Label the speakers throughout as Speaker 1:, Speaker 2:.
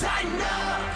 Speaker 1: Tighten up.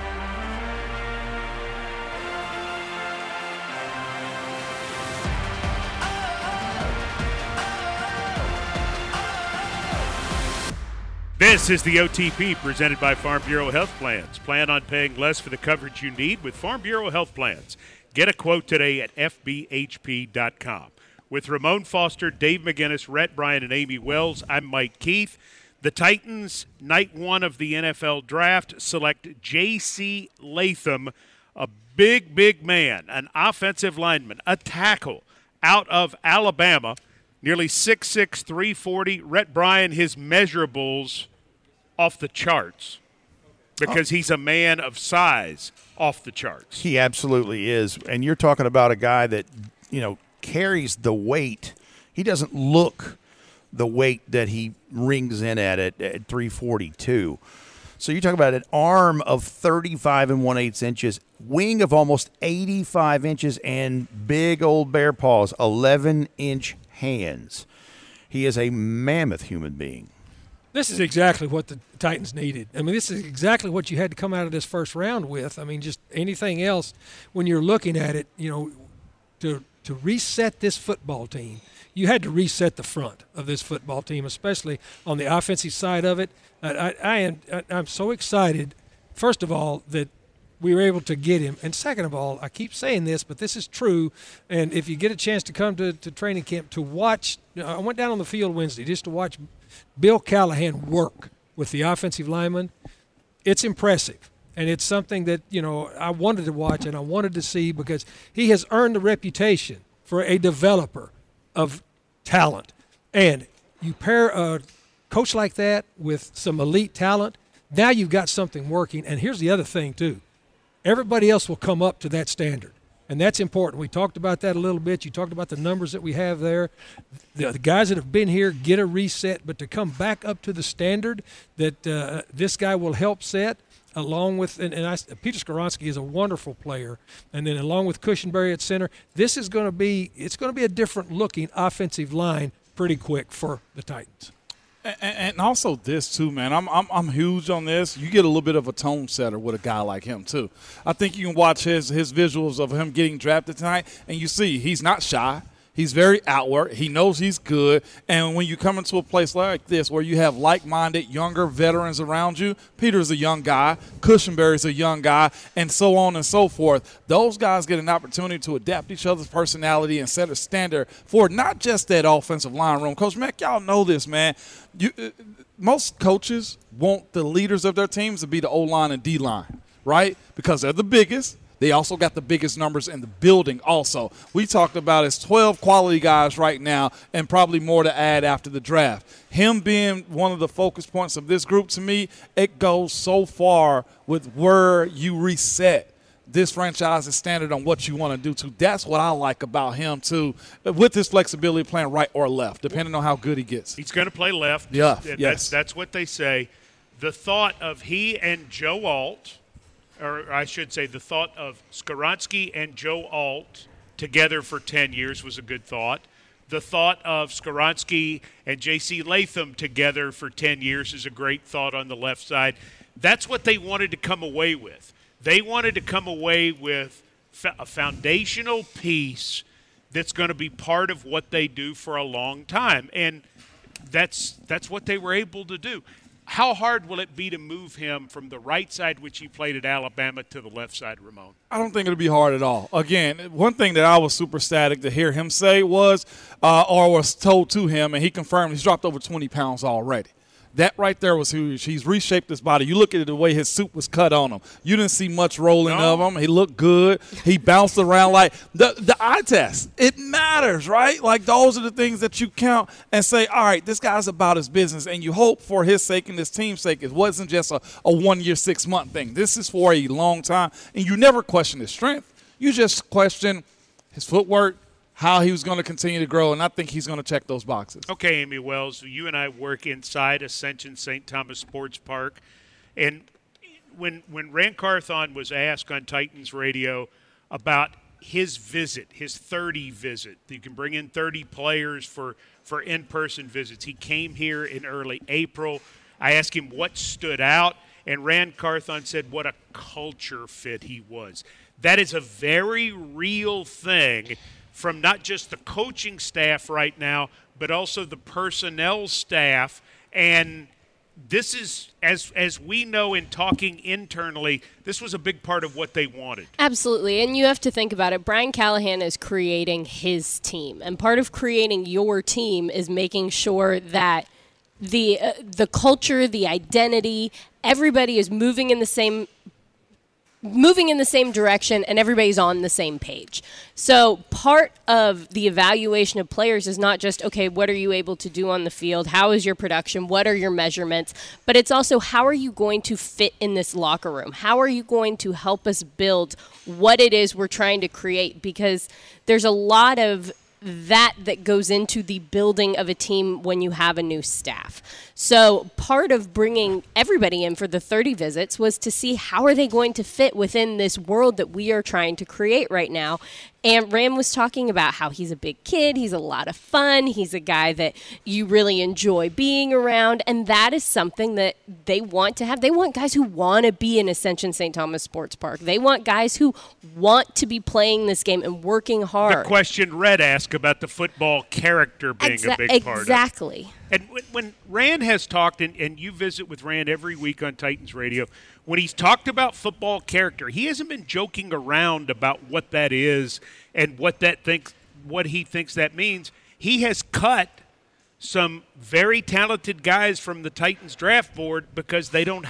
Speaker 2: This is the OTP presented by Farm Bureau Health Plans. Plan on paying less for the coverage you need with Farm Bureau Health Plans. Get a quote today at FBHP.com. With Ramon Foster, Dave McGinnis, Rhett Bryan, and Amy Wells, I'm Mike Keith. The Titans, night one of the NFL draft, select J.C. Latham, a big man, an offensive lineman, a tackle out of Alabama, nearly 6'6", 340. Rhett Bryan, his measurables off the charts because he's a man of size off the charts.
Speaker 3: He absolutely is. And you're talking about a guy that, carries the weight. He doesn't look the weight that he rings in at 342. So you're talking about an arm of 35 1/8 inches, wing of almost 85 inches, and big old bear paws, 11-inch hands. He is a mammoth human being.
Speaker 4: This is exactly what the Titans needed. I mean, this is exactly what you had to come out of this first round with. I mean, just anything else when you're looking at it, to reset this football team, you had to reset the front of this football team, especially on the offensive side of it. I'm so excited, first of all, that we were able to get him. And second of all, I keep saying this, but this is true. And if you get a chance to come to training camp to watch, I went down on the field Wednesday just to watch Bill Callahan work with the offensive lineman. It's impressive. And it's something that, I wanted to watch and I wanted to see because he has earned the reputation for a developer of talent. And you pair a coach like that with some elite talent, now you've got something working. And here's the other thing, too. Everybody else will come up to that standard. And that's important. We talked about that a little bit. You talked about the numbers that we have there. The guys that have been here get a reset, but to come back up to the standard that this guy will help set, along with Peter Skoronski is a wonderful player, and then along with Cushenberry at center, this is going to be a different looking offensive line pretty quick for the Titans.
Speaker 5: And also this too, man. I'm huge on this. You get a little bit of a tone setter with a guy like him too. I think you can watch his visuals of him getting drafted tonight, and you see he's not shy. He's very outward. He knows he's good. And when you come into a place like this where you have like-minded, younger veterans around you, Peter's a young guy, Cushenberry's a young guy, and so on and so forth, those guys get an opportunity to adapt each other's personality and set a standard for not just that offensive line room. Coach Mack, y'all know this, man. Most coaches want the leaders of their teams to be the O-line and D-line, right? Because they're the biggest. They also got the biggest numbers in the building also. We talked about it's 12 quality guys right now and probably more to add after the draft. Him being one of the focus points of this group, to me, it goes so far with where you reset this franchise's standard on what you want to do, too. That's what I like about him, too, with his flexibility playing right or left, depending on how good he gets.
Speaker 2: He's going to play left.
Speaker 5: Yeah,
Speaker 2: That's what they say. The thought of he and Joe Alt, or I should say the thought of Skoronski and Joe Alt together for 10 years was a good thought. The thought of Skoronski and J.C. Latham together for 10 years is a great thought on the left side. That's what they wanted to come away with. They wanted to come away with a foundational piece that's going to be part of what they do for a long time. And that's what they were able to do. How hard will it be to move him from the right side, which he played at Alabama, to the left side, Ramon?
Speaker 5: I don't think it'll be hard at all. Again, one thing that I was super ecstatic to hear him say was, or was told to him, and he confirmed he's dropped over 20 pounds already. That right there was huge. He's reshaped his body. You look at the way his suit was cut on him. You didn't see much rolling of him. He looked good. He bounced around like the eye test. It matters, right? Like those are the things that you count and say, all right, this guy's about his business, and you hope for his sake and his team's sake. It wasn't just a 1 year, 6 month thing. This is for a long time, and you never question his strength. You just question his footwork, how he was going to continue to grow, and I think he's going to check those boxes.
Speaker 2: Okay, Amy Wells, you and I work inside Ascension St. Thomas Sports Park, and when Rand Carthon was asked on Titans Radio about his visit, his 30 visit, you can bring in 30 players for in-person visits. He came here in early April. I asked him what stood out, and Rand Carthon said what a culture fit he was. That is a very real thing from not just the coaching staff right now, but also the personnel staff. And this is, as we know in talking internally, this was a big part of what they wanted.
Speaker 1: Absolutely. And you have to think about it. Brian Callahan is creating his team. And part of creating your team is making sure that the culture, the identity, everybody is moving in the same direction, and everybody's on the same page. So part of the evaluation of players is not just, okay, what are you able to do on the field? How is your production? What are your measurements? But it's also, how are you going to fit in this locker room? How are you going to help us build what it is we're trying to create? Because there's a lot of that goes into the building of a team when you have a new staff. So part of bringing everybody in for the 30 visits was to see how are they going to fit within this world that we are trying to create right now. And Rand was talking about how he's a big kid, he's a lot of fun, he's a guy that you really enjoy being around, and that is something that they want to have. They want guys who want to be in Ascension St. Thomas Sports Park. They want guys who want to be playing this game and working hard.
Speaker 2: The question Red asked about the football character being a big part of it.
Speaker 1: Exactly.
Speaker 2: And when Rand has talked, and you visit with Rand every week on Titans Radio, when he's talked about football character, he hasn't been joking around about what that is and what he thinks that means. He has cut some very talented guys from the Titans draft board because they don't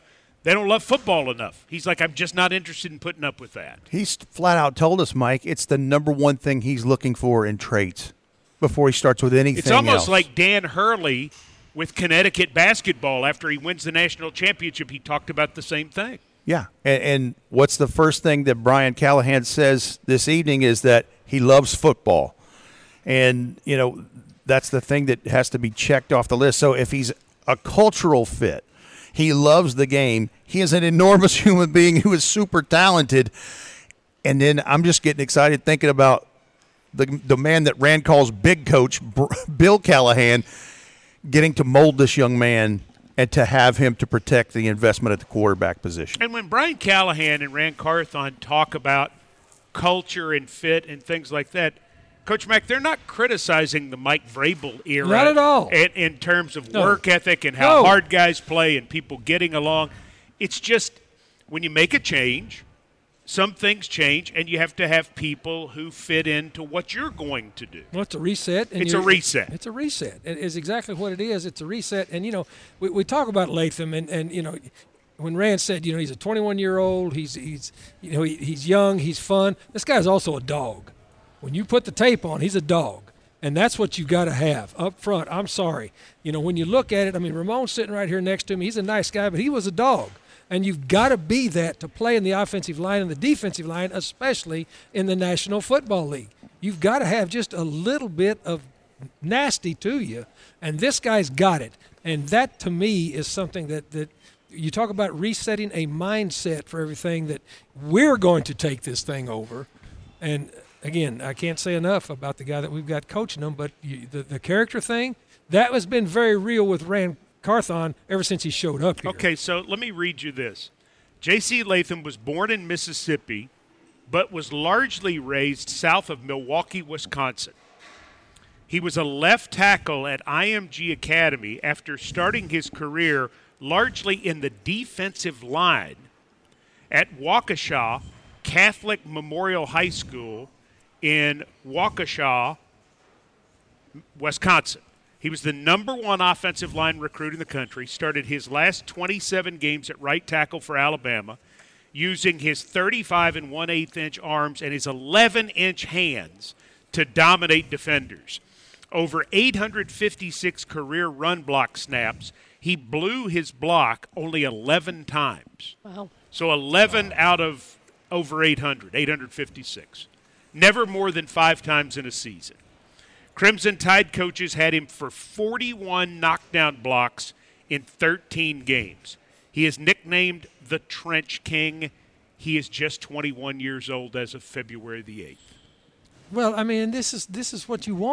Speaker 2: love football enough. He's like, I'm just not interested in putting up with that.
Speaker 3: He's flat out told us, Mike, it's the number one thing he's looking for in traits before he starts with anything else.
Speaker 2: It's almost like Dan Hurley with Connecticut basketball. After he wins the national championship, he talked about the same thing.
Speaker 3: Yeah, and what's the first thing that Brian Callahan says this evening is that he loves football. And, that's the thing that has to be checked off the list. So if he's a cultural fit, he loves the game, he is an enormous human being who is super talented. And then I'm just getting excited thinking about the man that Rand calls Big Coach, Bill Callahan, getting to mold this young man and to have him to protect the investment at the quarterback position.
Speaker 2: And when Brian Callahan and Rand Carthon talk about culture and fit and things like that, Coach Mack, they're not criticizing the Mike Vrabel era.
Speaker 4: Not at all.
Speaker 2: In terms of work ethic and how hard guys play and people getting along. It's just when you make a change, some things change, and you have to have people who fit into what you're going to do.
Speaker 4: Well, it's a reset.
Speaker 2: It's a reset.
Speaker 4: It's a reset. It is exactly what it is. It's a reset. And, we talk about Latham, and when Rand said, he's a 21-year-old, he's young, he's fun. This guy's also a dog. When you put the tape on, he's a dog. And that's what you've got to have up front. I'm sorry. When you look at it, Ramon's sitting right here next to him. He's a nice guy, but he was a dog. And you've got to be that to play in the offensive line and the defensive line, especially in the National Football League. You've got to have just a little bit of nasty to you, and this guy's got it. And that, to me, is something that you talk about resetting a mindset for everything that we're going to take this thing over. And, again, I can't say enough about the guy that we've got coaching them, but the character thing, that has been very real with Rand Carthon ever since he showed up here.
Speaker 2: Okay, so let me read you this. J.C. Latham was born in Mississippi, but was largely raised south of Milwaukee, Wisconsin. He was a left tackle at IMG Academy after starting his career largely in the defensive line at Waukesha Catholic Memorial High School in Waukesha, Wisconsin. He was the number one offensive line recruit in the country, started his last 27 games at right tackle for Alabama, using his 35 1/8-inch arms and his 11-inch hands to dominate defenders. Over 856 career run block snaps, he blew his block only 11 times.
Speaker 1: Wow.
Speaker 2: So 11 out of over 856. Never more than 5 times in a season. Crimson Tide coaches had him for 41 knockdown blocks in 13 games. He is nicknamed the Trench King. He is just 21 years old as of February the 8th.
Speaker 4: Well, this is what you want.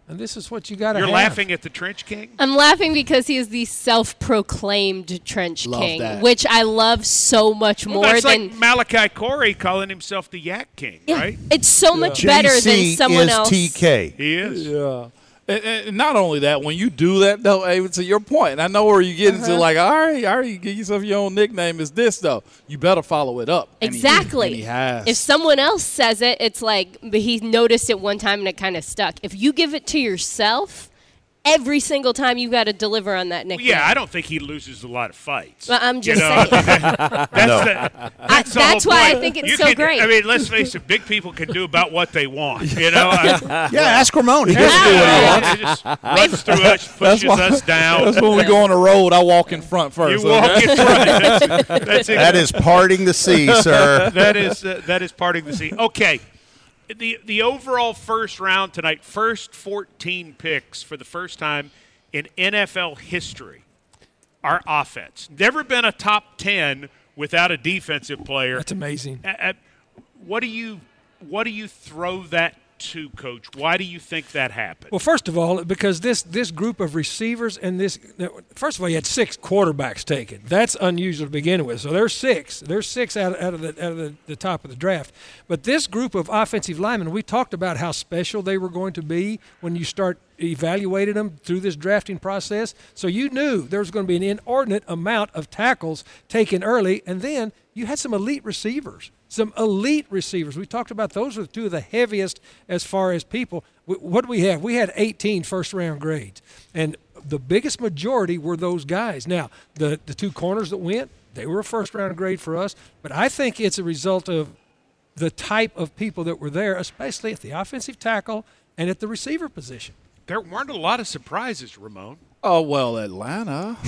Speaker 4: And this is what you got to
Speaker 2: You're
Speaker 4: have.
Speaker 2: laughing at the Trench King?
Speaker 1: I'm laughing because he is the self-proclaimed Trench
Speaker 5: Love
Speaker 1: King,
Speaker 5: that.
Speaker 1: which I love so much
Speaker 2: Well,
Speaker 1: more
Speaker 2: that's
Speaker 1: than.
Speaker 2: like Malachi Corey calling himself the Yak King,
Speaker 1: Yeah,
Speaker 2: right?
Speaker 1: it's so much better than
Speaker 3: JC
Speaker 1: someone
Speaker 3: is
Speaker 1: else.
Speaker 3: TK.
Speaker 2: He is.
Speaker 5: Yeah. And not only that, when you do that, though, Abe, to your point, and I know where you get into, like, all right, you give yourself your own nickname is this, though. You better follow it up.
Speaker 1: Exactly.
Speaker 5: And he has.
Speaker 1: If someone else says it, it's like but he noticed it one time and it kind of stuck. If you give it to yourself, every single time you got to deliver on that nickname.
Speaker 2: Yeah, I don't think he loses a lot of fights.
Speaker 1: Well, I'm just
Speaker 2: I
Speaker 1: saying.
Speaker 2: mean, that's the
Speaker 1: That's
Speaker 2: whole
Speaker 1: why I
Speaker 2: point.
Speaker 1: think it's
Speaker 2: You
Speaker 1: so
Speaker 2: can-
Speaker 1: great.
Speaker 2: I mean, let's face it, big people can do about what they want. You know,
Speaker 3: Yeah, ask Ramon. He doesn't do what he wants.
Speaker 2: He just runs through us, pushes us down.
Speaker 5: That's when we go on the road, I walk in front first.
Speaker 2: You walk
Speaker 5: okay?
Speaker 2: in front. That's
Speaker 3: That is parting the sea, sir.
Speaker 2: that is parting the sea. Okay, the overall first round tonight, first 14 picks for the first time in NFL history, are offense. Never been a top 10 without a defensive player.
Speaker 4: That's amazing.
Speaker 2: What do you throw that to, Coach? Why do you think that happened?
Speaker 4: Well, first of all, because this group of receivers and first of all, you had 6 quarterbacks taken. That's unusual to begin with. So there's 6. There's 6 out of the top of the draft. But this group of offensive linemen, we talked about how special they were going to be when you start evaluating them through this drafting process. So you knew there was going to be an inordinate amount of tackles taken early, and then you had some elite receivers. We talked about those were 2 of the heaviest as far as people. What do we have? We had 18 first-round grades, and the biggest majority were those guys. Now, the 2 corners that went, they were a first-round grade for us, but I think it's a result of the type of people that were there, especially at the offensive tackle and at the receiver position.
Speaker 2: There weren't a lot of surprises, Ramon.
Speaker 5: Oh, well, Atlanta.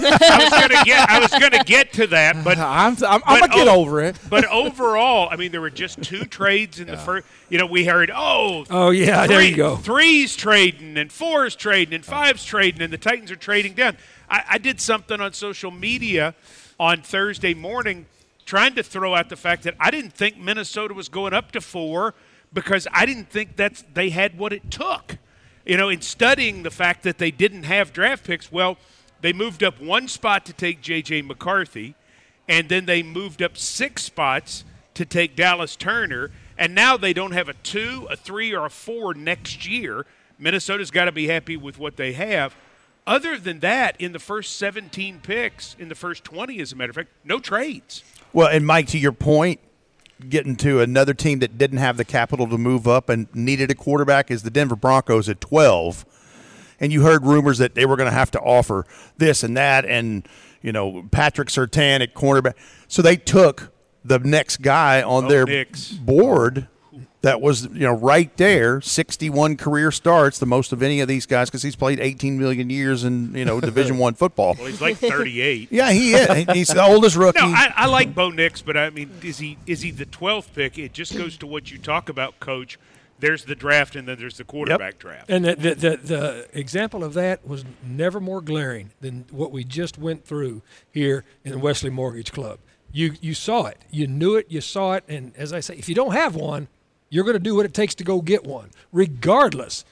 Speaker 2: I was gonna get to that, but
Speaker 5: I'm going to get over it.
Speaker 2: But overall, I mean, there were just 2 trades in the first. You know, we heard,
Speaker 4: Oh, yeah, there you go.
Speaker 2: 3's trading and 4's trading and 5's trading, and the Titans are trading down. I did something on social media on Thursday morning trying to throw out the fact that I didn't think Minnesota was going up to 4 because I didn't think they had what it took. You know, in studying the fact that they didn't have draft picks, well, they moved up 1 spot to take J.J. McCarthy, and then they moved up 6 spots to take Dallas Turner, and now they don't have a 2, a 3, or a 4 next year. Minnesota's got to be happy with what they have. Other than that, in the first 17 picks, in the first 20, as a matter of fact, no trades.
Speaker 3: Well, and Mike, to your point, getting to another team that didn't have the capital to move up and needed a quarterback is the Denver Broncos at 12. And you heard rumors that they were going to have to offer this and that and, you know, Patrick Surtain at cornerback. So they took the next guy on their board that was, you know, right there, 61 career starts, the most of any of these guys because he's played 18 million years in, you know, Division I football.
Speaker 2: Well, he's like 38.
Speaker 3: Yeah, he is. He's the oldest rookie.
Speaker 2: No, I like Bo Nix, but I mean, is he the 12th pick? It just goes to what you talk about, Coach. There's the draft, and then there's the quarterback draft.
Speaker 4: And the example of that was never more glaring than what we just went through here in the Wesley Mortgage Club. You saw it. You knew it. You saw it. And as I say, if you don't have one, you're going to do what it takes to go get one, regardless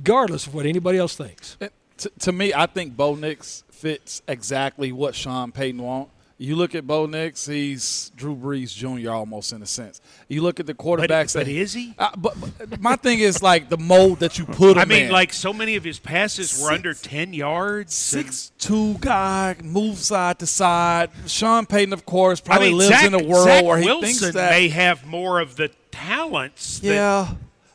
Speaker 4: of what anybody else thinks.
Speaker 5: To me, I think Bo Nix fits exactly what Sean Payton wants. You look at Bo Nix, he's Drew Brees Jr. almost in a sense. You look at the quarterbacks.
Speaker 2: But is he?
Speaker 5: But my thing is like the mold that you put him in.
Speaker 2: I mean, like so many of his passes were under 10 yards.
Speaker 5: 6'2" guy, move side to side. Sean Payton, of course, probably lives
Speaker 2: Zach,
Speaker 5: in a world
Speaker 2: Zach
Speaker 5: where he
Speaker 2: Wilson
Speaker 5: thinks that
Speaker 2: may have more of the talents.
Speaker 5: Yeah.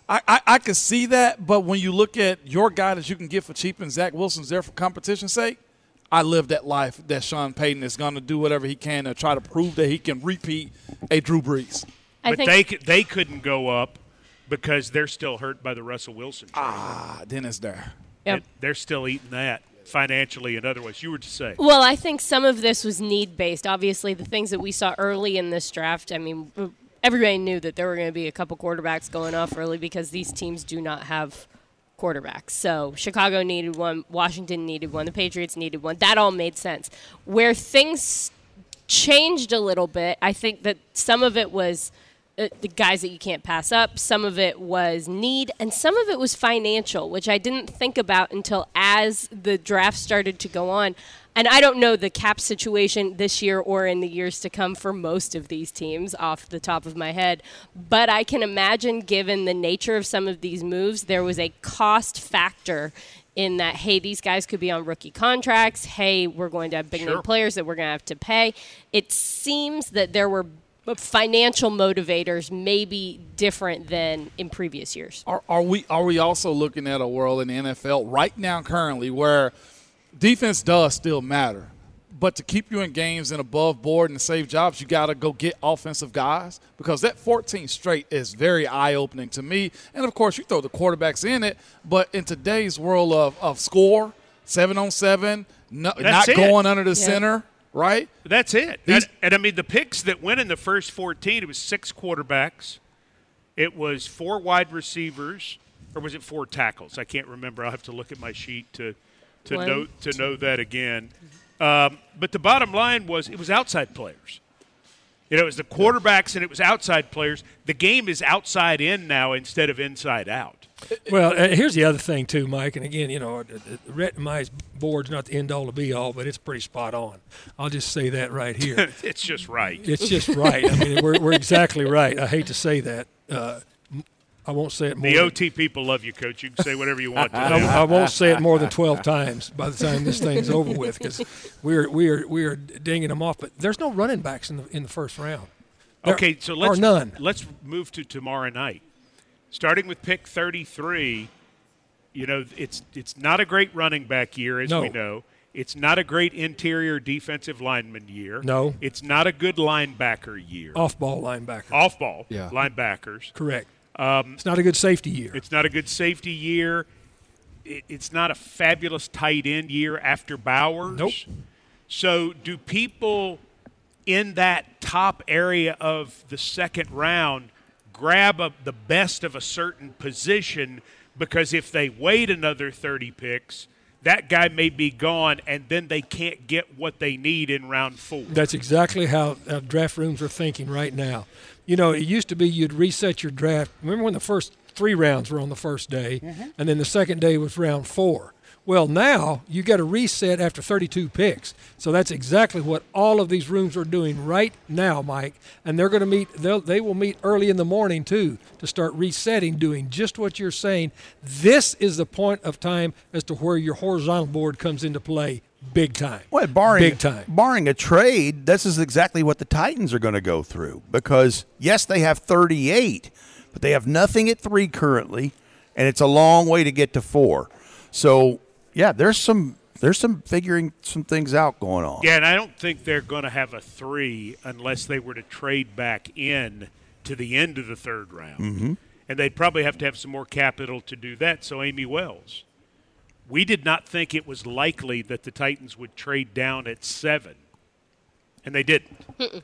Speaker 5: I could see that, but when you look at your guy that you can get for cheap and Zach Wilson's there for competition's sake, I live that life that Sean Payton is going to do whatever he can to try to prove that he can repeat a Drew Brees.
Speaker 2: But they couldn't go up because they're still hurt by the Russell Wilson trade.
Speaker 5: Then it's there.
Speaker 1: Yep.
Speaker 2: They're still eating that financially and otherwise. You were to say.
Speaker 1: Well, I think some of this was need-based. Obviously, the things that we saw early in this draft, I mean, everybody knew that there were going to be a couple quarterbacks going off early because these teams do not have quarterbacks. So Chicago needed one, Washington needed one, the Patriots needed one. That all made sense. Where things changed a little bit, I think that some of it was the guys that you can't pass up. Some of it was need, and some of it was financial, which I didn't think about until as the draft started to go on. And I don't know the cap situation this year or in the years to come for most of these teams off the top of my head. But I can imagine, given the nature of some of these moves, there was a cost factor in that, hey, these guys could be on rookie contracts. Hey, we're going to have big-name players that we're going to have to pay. It seems that there were financial motivators maybe different than in previous years.
Speaker 5: Are we also looking at a world in the NFL right now currently where defense does still matter, but to keep you in games and above board and to save jobs, you got to go get offensive guys? Because that 14 straight is very eye-opening to me. And, of course, you throw the quarterbacks in it, but in today's world of score, 7-on-7, not going under the center, right?
Speaker 2: That's it. And, I mean, the picks that went in the first 14, it was 6 quarterbacks. It was 4 wide receivers, or was it 4 tackles? I can't remember. I'll have to look at my sheet to know that again. But the bottom line was it was outside players. It was the quarterbacks and it was outside players. The game is outside in now instead of inside out.
Speaker 4: Well, here's the other thing too, Mike. And again, my board's not the end all to be all, but it's pretty spot on. I'll just say that right here.
Speaker 2: It's just right.
Speaker 4: It's just right. I mean, we're exactly right. I hate to say that. I won't say it more.
Speaker 2: The OT people love you, Coach. You can say whatever you want to.
Speaker 4: I won't say it more than 12 times by the time this thing's over with, because we are dinging them off. But there's no running backs in the first round.
Speaker 2: Okay, so let's
Speaker 4: none.
Speaker 2: Let's move to tomorrow night, starting with pick 33. It's not a great running back year, as we know. It's not a great interior defensive lineman year.
Speaker 4: No.
Speaker 2: It's not a good linebacker year.
Speaker 4: Off-ball linebacker.
Speaker 2: Off-ball linebackers.
Speaker 4: Correct. It's not a good safety year.
Speaker 2: It's not a good safety year. It's not a fabulous tight end year after Bowers.
Speaker 4: Nope.
Speaker 2: So do people in that top area of the second round grab the best of a certain position, because if they wait another 30 picks, that guy may be gone, and then they can't get what they need in round 4.
Speaker 4: That's exactly how draft rooms are thinking right now. It used to be you'd reset your draft. Remember when the first 3 rounds were on the first day, and then the second day was round 4? Well, now you got to reset after 32 picks. So that's exactly what all of these rooms are doing right now, Mike. And they're going to meet. They will meet early in the morning too to start resetting, doing just what you're saying. This is the point of time as to where your horizontal board comes into play. Big time.
Speaker 3: Well, barring a trade, this is exactly what the Titans are going to go through, because, yes, they have 38, but they have nothing at 3 currently, and it's a long way to get to 4. So, yeah, there's some figuring some things out going on.
Speaker 2: Yeah, and I don't think they're going to have a 3 unless they were to trade back in to the end of the 3rd round.
Speaker 3: Mm-hmm.
Speaker 2: And they'd probably have to have some more capital to do that. So, Amy Wells, we did not think it was likely that the Titans would trade down at 7, and they didn't.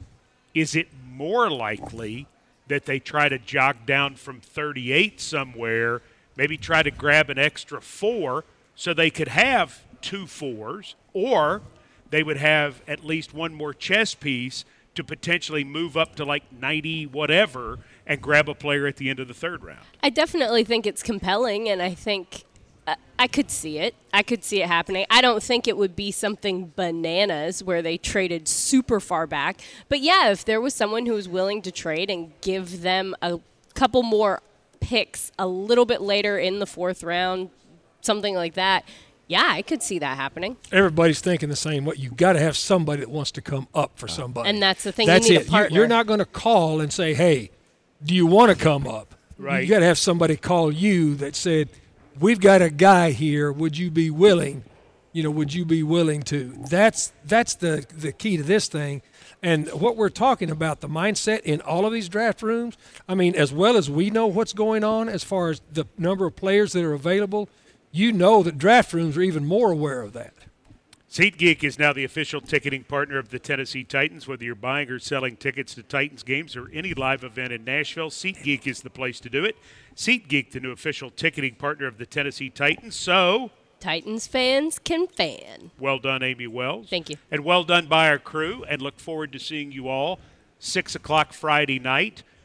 Speaker 2: Is it more likely that they try to jog down from 38 somewhere, maybe try to grab an extra 4 so they could have 2 4s, or they would have at least one more chess piece to potentially move up to like 90 whatever and grab a player at the end of the 3rd round?
Speaker 1: I definitely think it's compelling, and I think I could see it. I could see it happening. I don't think it would be something bananas where they traded super far back. But, yeah, if there was someone who was willing to trade and give them a couple more picks a little bit later in the 4th round, something like that, yeah, I could see that happening.
Speaker 4: Everybody's thinking the same way. You've got to have somebody that wants to come up for somebody.
Speaker 1: And that's the thing.
Speaker 4: That's
Speaker 1: you need
Speaker 4: it.
Speaker 1: a partner.
Speaker 4: You're not going to call and say, hey, do you want to come up?
Speaker 2: Right.
Speaker 4: You got to have somebody call you that said, we've got a guy here. Would you be willing? Would you be willing to? That's the key to this thing. And what we're talking about, the mindset in all of these draft rooms, I mean, as well as we know what's going on as far as the number of players that are available, that draft rooms are even more aware of that.
Speaker 2: SeatGeek is now the official ticketing partner of the Tennessee Titans. Whether you're buying or selling tickets to Titans games or any live event in Nashville, SeatGeek is the place to do it. SeatGeek, the new official ticketing partner of the Tennessee Titans. So,
Speaker 1: Titans fans can fan.
Speaker 2: Well done, Amy Wells.
Speaker 1: Thank you.
Speaker 2: And well done by our crew, and look forward to seeing you all 6 o'clock Friday night.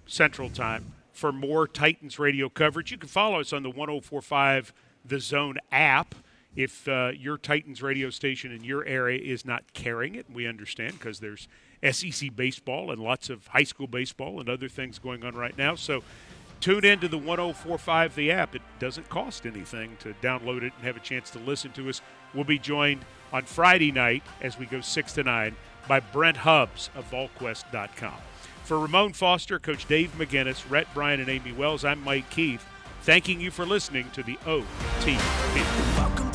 Speaker 2: Central Time for more Titans radio coverage. You can follow us on the 104.5 The Zone app. If your Titans radio station in your area is not carrying it, we understand because there's SEC baseball and lots of high school baseball and other things going on right now. So tune into the 104.5 The app. It doesn't cost anything to download it and have a chance to listen to us. We'll be joined on Friday night as we go 6 to 9 by Brent Hubbs of VolQuest.com. For Ramon Foster, Coach Dave McGinnis, Rhett Bryan, and Amy Wells, I'm Mike Keith, thanking you for listening to the OTP.